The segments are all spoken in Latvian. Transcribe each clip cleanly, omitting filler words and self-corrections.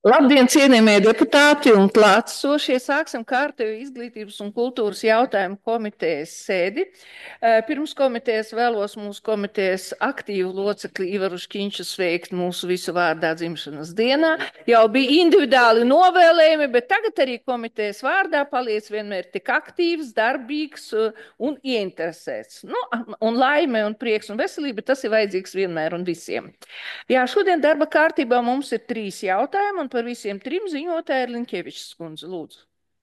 Labdien, cienījamie deputāti un klātsošie! Sāksim kārtējo izglītības un kultūras jautājumu komitejas sēdi. Pirms komitejas vēlos mūsu komitejas aktīvu locekli Ivaru Šķiņšu sveikt mūsu visu vārdā dzimšanas dienā. Jau bija individuāli novēlējumi, bet tagad arī komitejas vārdā paliec vienmēr tik aktīvs, darbīgs un ieinteresēts. Nu, un laime un prieks un veselība, tas ir vajadzīgs vienmēr un visiem. Jā, šodien darba kārtībā mums ir 3 jautājumi, un par visiem 3 ziņotāja ir Linkevičs kundze. Lūdzu.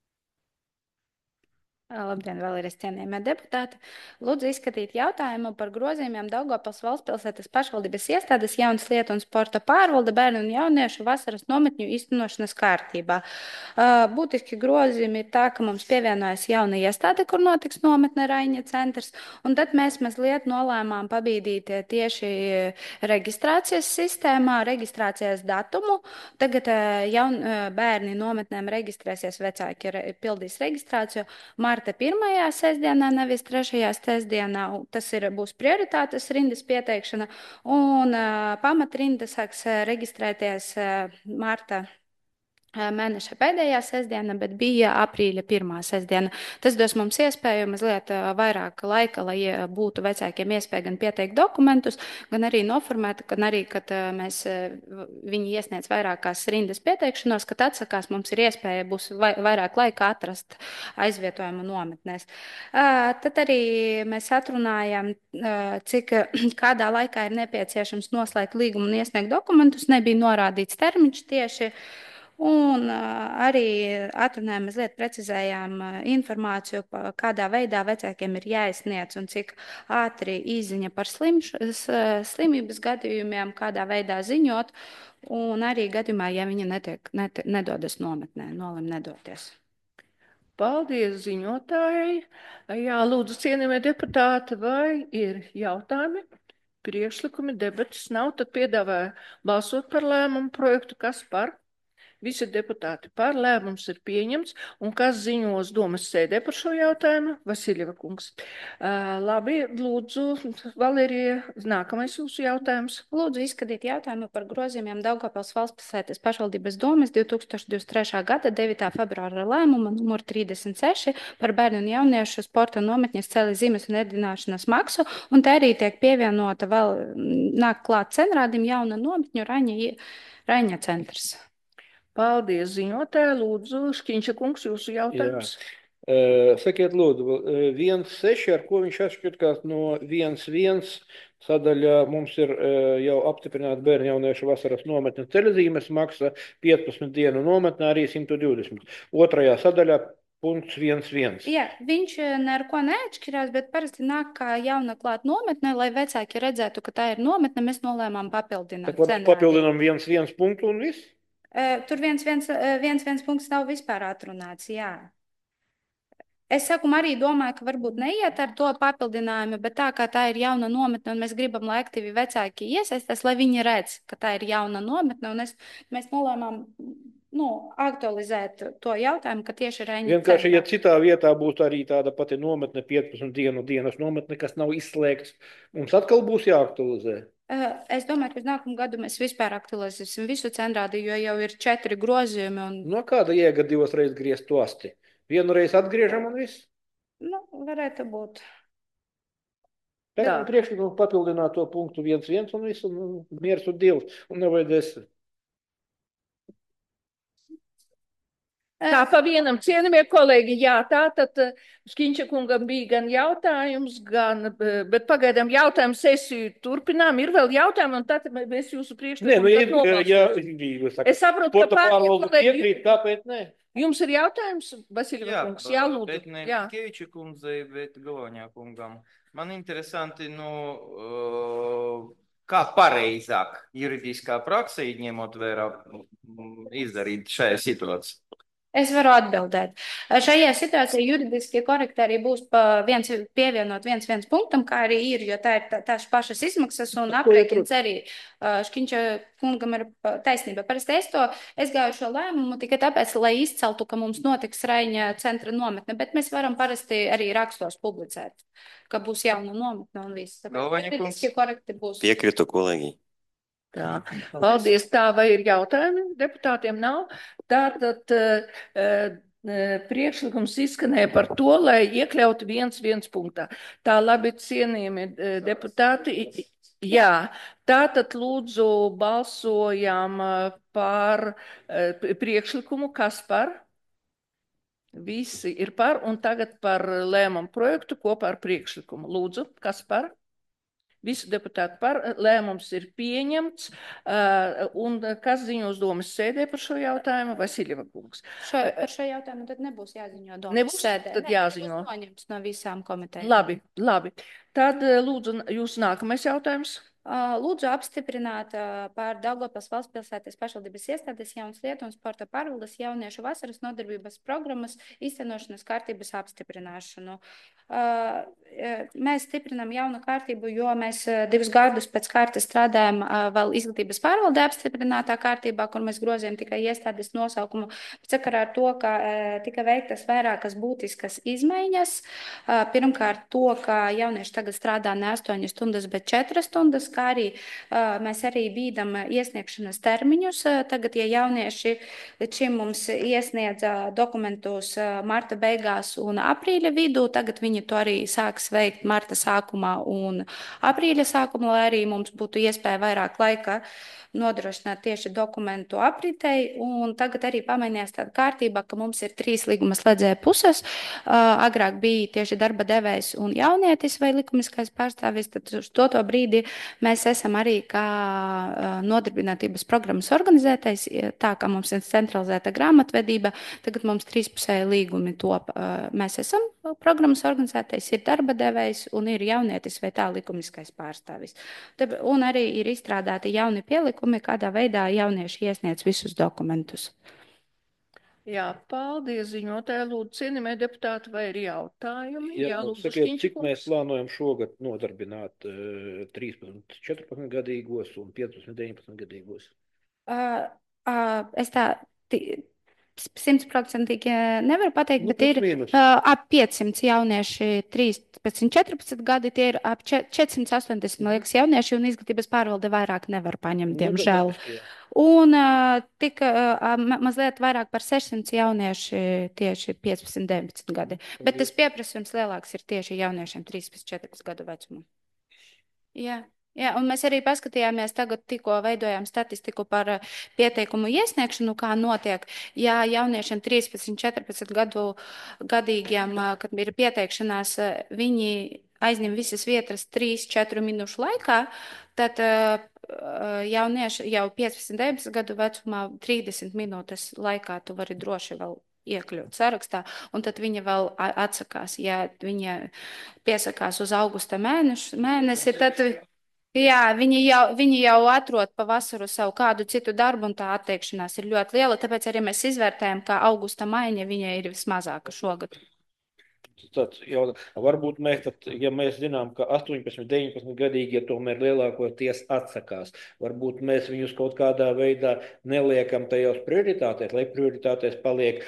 Labdien, vēlreiz cienījamie deputāti. Lūdzu izskatīt jautājumu par grozījumiem Daugavpils valstspilsētas pašvaldības iestādes jaunas lietu un sporta pārvalde bērnu un jauniešu vasaras nometņu īstenošanas kārtībā. Būtiski grozījumi ir tā, ka mums pievienojas jauna iestāde, kur notiks nometne Raiņa centrs, un tad mēs mazliet nolēmām pabīdīt tieši reģistrācijas sistēmā, reģistrācijas datumu. Tagad bērni nometnēm reģistrēsies, vecāki pildīs reģistrāciju marta 1. sestdienā, nevis 3. sestdienā. Būs prioritātes rindas pieteikšana, un pamatrinda sāks reģistrēties marta mēneša pēdējā sestdiena, bet bija aprīļa 1. sestdiena. Tas dos mums iespēju mazliet vairāk laika, lai būtu vecākiem iespēja gan pieteikt dokumentus, gan arī noformēt, gan arī, kad viņi iesniedz vairākās rindas pieteikšanos, kad atsakās, mums ir iespēja, būs vairāk laika atrast aizvietojumu nometnēs. Tad arī mēs atrunājam, kādā laikā ir nepieciešams noslēgt līgumu un iesniegt dokumentus. Nebija norādīts termiņš tieši. Un arī atrunājām, mazliet precizējām informāciju, kādā veidā vecākiem ir jāizsniedz un cik ātri izziņa par slimības gadījumiem, kādā veidā ziņot, un arī gadījumā, ja viņi nedodas nometnē, nolem nedoties. Paldies ziņotājai. Jā, lūdzu, cienījamie deputāti, vai ir jautājumi? Priekšlikumi, debatas nav, tad piedāvāju balsot par lēmumu projektu, kas par? Visi deputāti par, lēmums ir pieņemts, un kas ziņos domas sēdē par šo jautājumu? Vasiljeva kungs. Labi, lūdzu, Valērija, nākamais jūsu jautājums. Lūdzu izskatīt jautājumu par grozījumiem Daugavpils valstspilsētas pašvaldības domas 2023. gada 9. februāra lēmuma numur 36 par bērnu un jauniešu sporta nometņas celi zīmes un ēdināšanas maksu, un te arī tiek pievienota vēl nāk klāt cenrādim jauna nometņu Raiņa centrs. Paldies, ziņotāji. Lūdzu, Šķiņša kungs, jūsu jautājums. Sakiet, lūdzu, 1.6, ar ko viņš atšķirās no 1.1 sadaļā mums ir jau apstiprināta bērnu jauniešu vasaras nometne ceļzīmes maksa 15 dienu nometnē arī 120. Otrajā sadaļā punkts 1.1. Jā, viņš neko neatšķirās, bet parasti nāk kā jauna klāt nometne, lai vecāki redzētu, ka tā ir nometne, mēs nolēmām papildināt. Papildinām 1.1 punktu un viss? Tur 1.1 punkts nav vispār atrunāts, jā. Es sākumā arī domāju, ka varbūt neiet ar to papildinājumu, bet tā kā tā ir jauna nometne un mēs gribam, lai aktīvi vecāki iesaistās, lai viņi redz, ka tā ir jauna nometne, un mēs nolēmām aktualizēt to jautājumu, ka tieši Raiņa vienkārši, ja citā vietā būtu arī tāda pati nometne, 15 dienu dienas nometne, kas nav izslēgts, mums atkal būs jāaktualizē. Es domāju, ka uz nākamu gadu mēs vispār aktualizēsim visu cenrādi, jo jau ir 4 grozījumi. No kāda jēga 2 reizes griezt to asti? Vienu reizi atgriežam un viss? Varētu būt. Priekšlikumu papildināt to punktu 1.1 un visu, miers un dievs, un nevajadzēs. Tā pa vienam, cienījamie kolēģi, jā, tātad Šķiņša kungam bija gan jautājums, bet pagaidām jautājumu sesiju turpinām. Ir vēl jautājumi, un tad mēs jūsu priekšlikumu es saprotu, ka pārējie kolēģi... Kāpēc ne? Jums ir jautājums, Vasiljeva kungs? Jā, lūdzu. Bet ne Keviča kundzei, bet Galoņā kungam. Man interesanti, kā pareizāk juridiskā praksē, ņemot vērā, izdarīt šajā situācijā. Es varu atbildēt. Šajā situācijā juridiski korekti arī būs pievienot 1.1 punktam, kā arī ir, jo tā ir tās pašas izmaksas un aprēķins arī Šķiņša kungam ir taisnība. Parasti es gāju šo lēmumu tikai tāpēc, lai izceltu, ka mums notiks Raiņa centra nometne, bet mēs varam parasti arī rakstos publicēt, ka būs jauna nometne un viss. Juridiski korekti būs. Piekritu kolēģi. Tā. Paldies. Tā, vai ir jautājumi? Deputātiem nav. Tātad priekšlikums izskanēja par to, lai iekļautu 1.1 punktā. Tā, labi, cienījami deputāti. Jā, tātad lūdzu balsojām par priekšlikumu. Kas par? Visi ir par, un tagad par lēmumu projektu kopā ar priekšlikumu. Lūdzu, kas par? Visu deputātu par, lēmums ir pieņemts, un kas ziņos domas sēdē par šo jautājumu? Vasiljeva kungs. Par šo jautājumu tad nebūs jāziņo domas Nebūs, sēdē. tad jāziņo. Nebūs noņemts no visām komitejām. Labi. Tad lūdzu jūs nākamais jautājums. Lūdzu apstiprināt par Daugavpils valstspilsētas pašvaldības iestādes jaunas lietu un sporta pārvaldes jauniešu vasaras nodarbības programmas īstenošanas kārtības apstiprināšanu. Mēs stiprinām jaunu kārtību, jo mēs 2 gadus pēc kārtas strādājam vēl izglītības pārvaldē apstiprinātā kārtībā, kur mēs grozījām tikai iestādes nosaukumu. Sakarā ar to, ka tika veiktas vairākas būtiskas izmaiņas. Pirmkārt to, ka jaunieši tagad strādā ne 8 stundas, bet 4 stundas, kā arī mēs arī bīdam iesniegšanas termiņus. Tagad, ja jaunieši līdz šim mums iesniedza dokumentus marta beigās un aprīļa vidū, tagad viņi to arī sāks veikt marta sākumā un aprīļa sākumā, lai arī mums būtu iespēja vairāk laika nodrošināt tieši dokumentu apritei. Un tagad arī pamainījās tāda kārtība, ka mums ir 3 līguma slēdzēja puses. Agrāk bija tieši darba devējs un jaunietis vai likumiskais pārstāvis, tad uz to brīdi mēs esam arī kā nodarbinātības programmas organizētais, tā kā mums ir centralizēta grāmatvedība, tagad mums 3-pusēji līgumi top. Mēs esam programmas organizētais, ir darba devējs un ir jaunietis vai tā likumiskais pārstāvis. Un arī ir izstrādāti jauni pielikumi, kādā veidā jaunieši iesniedz visus dokumentus. Jā, paldies ziņotāji. Lūdzu, cienījamie deputāti, vai ir jautājumi? Jā, lūdzu, sakiet, cik Šķiņš mēs plānojam šogad nodarbināt 13, 14 gadīgos un 15, 19 gadīgos? Es tā 100% nevaru pateikt, bet ir mīnus. ap 500 jaunieši, 13, 14 gadi, tie ir ap 480, man liekas, jaunieši, un izglītības pārvalde vairāk nevar paņemt, diemžēl. Un tika mazliet vairāk par 600 jaunieši tieši 15, 19 gadi. Bet tas pieprasījums lielāks ir tieši jauniešiem 13, 14 gadu vecumā. Jā, un mēs arī paskatījāmies, tagad tikko veidojām statistiku par pieteikumu iesniegšanu, kā notiek. Ja jauniešiem 13, 14 gadīgiem, kad ir pieteikšanās, viņi aizņem visas vietas 3-4 minūšu laikā, tad jaunieši jau 15, 19 gadu vecumā 30 minūtes laikā tu vari droši vēl iekļūt sarakstā, un tad viņa vēl atsakās. Ja viņa piesakās uz augusta mēnesi, tad... Jā, viņi jau atrod pavasaru savu kādu citu darbu, un tā atteikšanās ir ļoti liela, tāpēc arī mēs izvērtējam, ka augusta maiņa viņai ir vismazāka šogad. Tad varbūt mēs, ja mēs zinām, ka 18, 19 gadīgi tomēr lielākoties atsakās, varbūt mēs viņus kaut kādā veidā neliekam tajos prioritātēs, lai prioritātēs paliek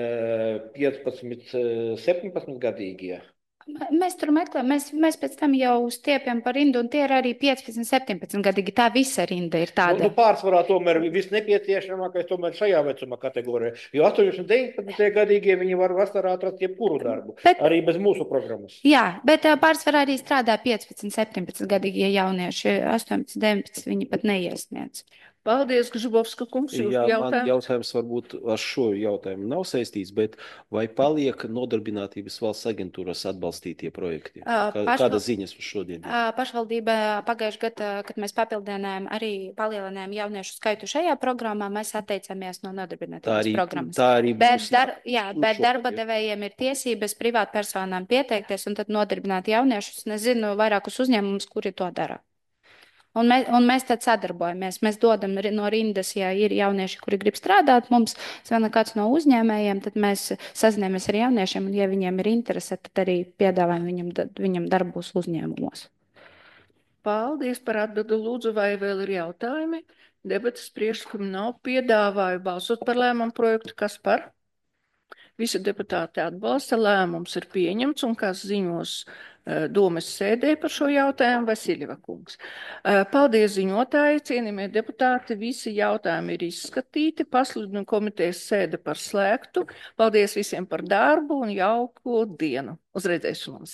15, 17 gadīgie. Mēs tur meklējam, mēs pēc tam jau stiepjam par rindu, un tie ir arī 15, 17 gadīgi. Tā visa rinda ir tāda. Pārsvarā tomēr viss nepieciešamākais tomēr šajā vecuma kategorijā. Jo 18, 19 gadīgie viņi var vasarā atrast jebkuru darbu, arī bez mūsu programmas. Jā, bet pārsvarā arī strādā 15, 17 gadīgie jaunieši. 18, 19 viņi pat neiesniedz. Paldies, Gžubovska kungs. Jā, man jautājums varbūt ar šo jautājumu nav saistīts, bet vai paliek nodarbinātības valsts aģentūras atbalstītie projekti? Kāda ziņas uz šodien? Pašvaldība pagājušajā gadā, kad mēs papildinājām, arī palielinājām jauniešu skaitu šajā programmā, mēs atteicāmies no nodarbinātības programmas. Tā arī būs. Bet darba devējiem ir tiesības privātpersonām pieteikties un tad nodarbināt jauniešus. Nezinu vairākus uzņēmumus, kuri to dara. Un mēs tad sadarbojamies. Mēs dodam no rindas, ja ir jaunieši, kuri grib strādāt, mums zvana kāds no uzņēmējiem, tad mēs sazināmies ar jauniešiem, un ja viņiem ir interese, tad arī piedāvājam viņam darbus uzņēmumos. Paldies par atbildi. Lūdzu, vai vēl ir jautājumi? Debatas priekšlikumi nav. Piedāvāju balsot par lēmumu projektu. Kas par? Visi deputāti atbalsta. Lēmums ir pieņemts, un kas ziņos domes sēdē par šo jautājumu Vasiljeva kungs. Paldies ziņotāji, cienījamie deputāti, visi jautājumi ir izskatīti, pasludinu komitejas sēde par slēgtu. Paldies visiem par darbu un jauku dienu. Uz redzēšanos!